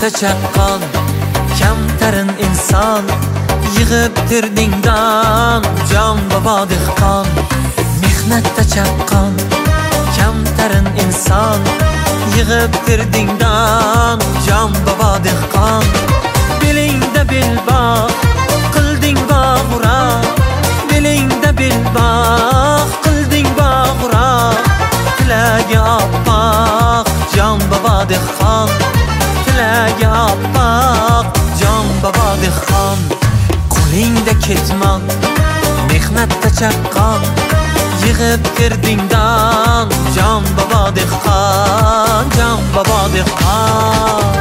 mehnatda chaqqon kamtarin inson yig'ib tirdingdan jon bobo dehqon. Mehnatda chaqqon kamtarin inson yig'ib tirdingdan jon bobo dehqon. Belingda belbog' qilding bog'roq, belingda belbog' qilding bog'roq. Tilagi oppoq jon bobo dehqon, tilagi oppoq jon bobo dehqon. Qo'lingda ketmon mehnatda chaqqon yig'ib tirdingdan jon bobo dehqon, jon bobo dehqon.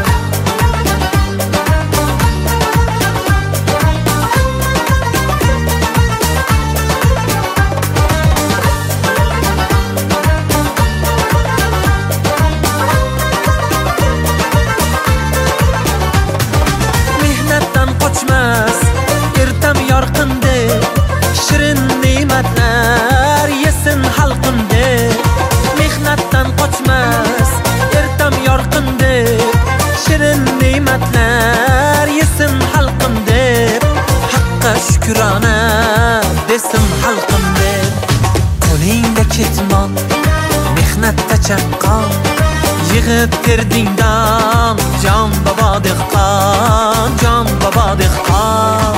Ertam yorqinde shirin ne'matlar yesin xalqimde. Mehnatdan qochmas ertam yorqinde shirin ne'matlar yesin xalqimde. Haqqa shukrona desin xalqimde. Qo'lingda ketmon mehnatda chaqqon yig'ib tirdingdan jon bobo dehqon, jon bobo dehqon.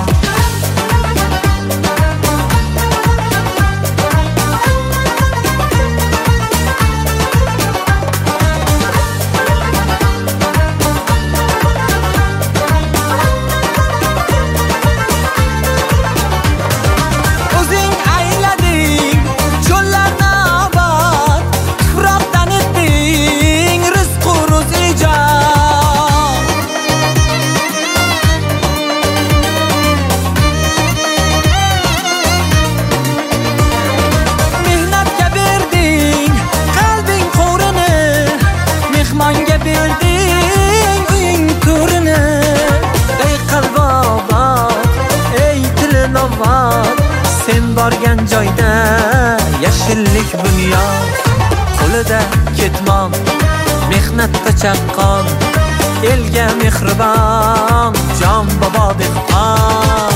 Sen borgan joyda yashillik bunyod, qo'lida ketmon mehnatda chaqqon elga mehribon jon bobo dehqon.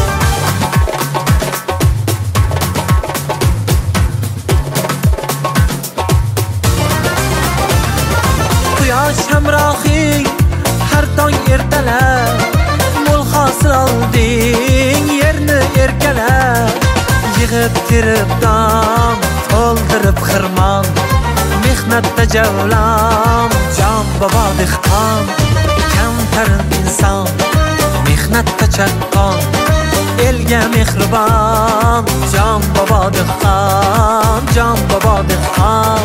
Quyosh hamrohing har tong ertalab mo'l hosil olding yerni erkalab. Yig'ib tiribdan to'ldirib xirmon mehnatda javlon jon bobo dehqon. Kamtarin inson mehnatda chaqqon elga mehribon jon bobo dehqon, jon bobo dehqon.